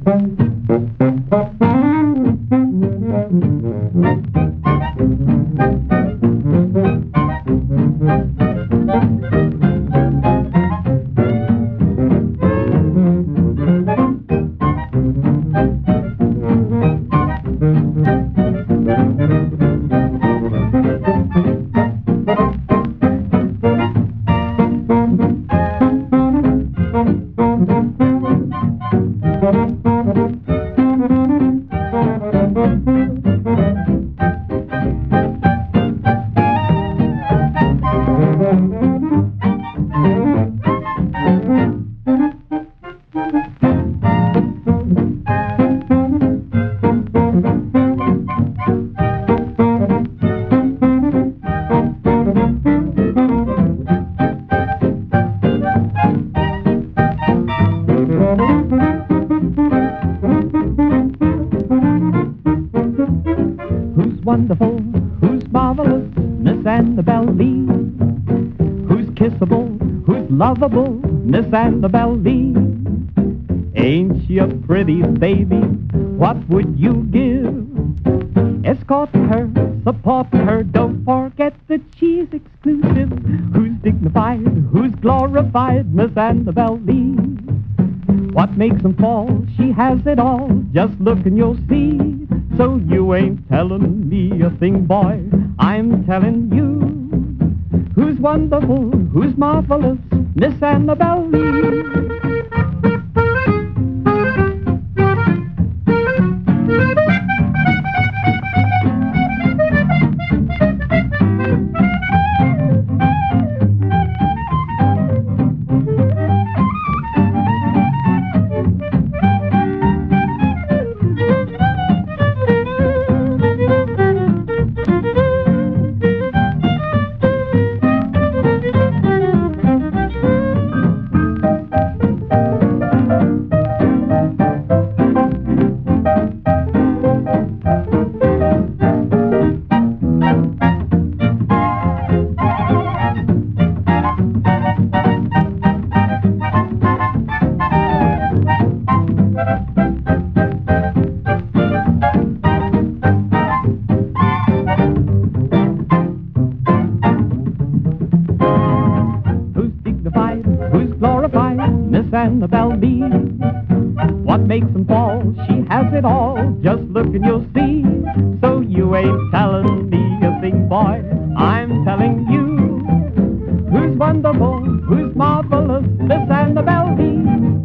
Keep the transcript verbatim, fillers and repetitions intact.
Who's wonderful, who's marvelous, Miss Annabel Lee? Who's kissable, who's lovable, Miss Annabel Lee? Ain't she a pretty baby? What would you give? Escort her, support her, don't forget that she's exclusive. Who's dignified, who's glorified, Miss Annabel Lee? What makes them fall? She has it all, just look and you'll see. So you ain't telling me a thing, boy, I'm telling you. Who's wonderful, who's marvelous, Miss Annabel Lee? Who's glorified, Miss Annabel Lee? What makes them fall? She has it all, just look and you'll see. So you ain't telling me a thing, boy, I'm telling you. Who's wonderful, who's marvelous, Miss Annabel Lee?